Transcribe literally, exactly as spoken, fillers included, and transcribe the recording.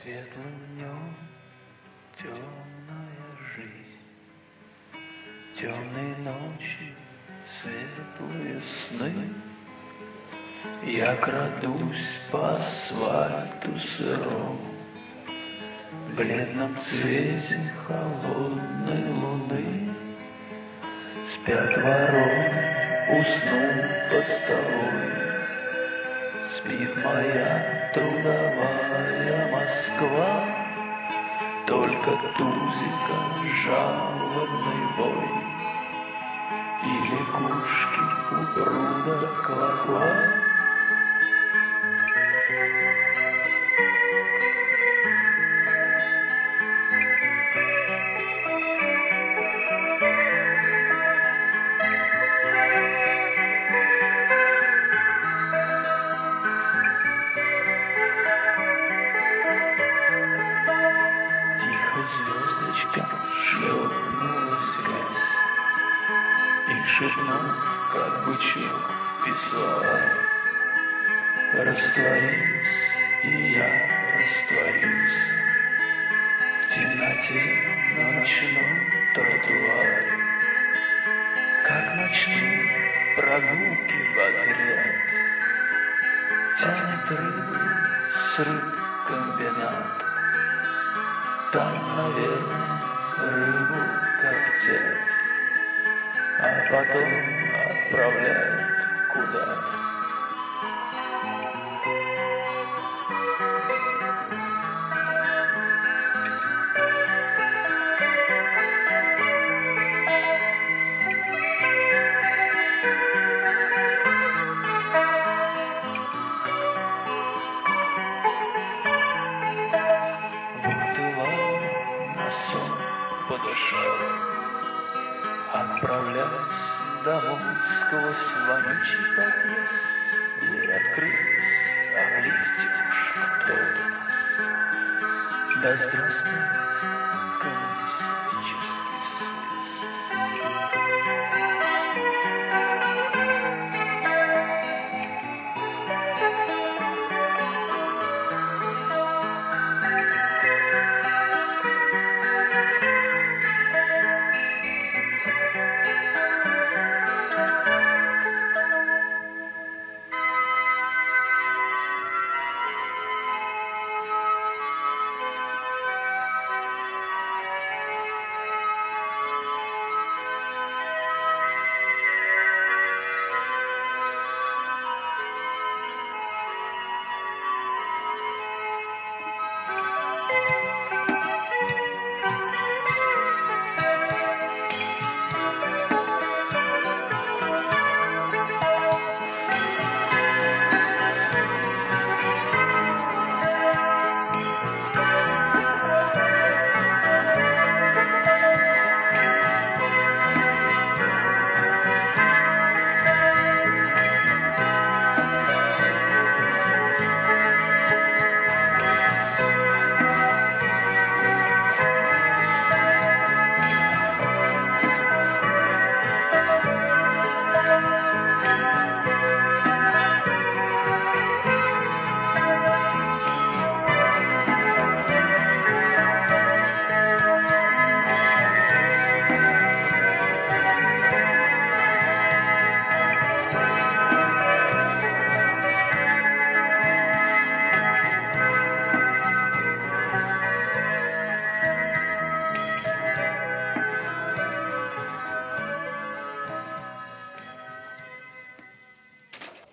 Светлым днем темная жизнь, темные ночи, светлые сны. Я крадусь по асфальту сырому, в бледном цвете холодной луны. Спят вороны, уснул постовой, спит моя трудовая Москва. Только тузика жалобный вой и лягушки у пруда ква-ква. Звездочка шлепнулась ввысь и, шепнув, как бычок в писсуаре, растворилась, и я растворился в темноте на ночном тротуаре. Как ночные прогулки бодрят, тянет рыбу с рыбкомбината. Там, наверное, рыбу коптят, а потом отправляют куда-то. Подышал, отправляюсь домой сквозь вонючий подъезд. Дверь открылась, а в лифте уж кто-то нас. Да здравствует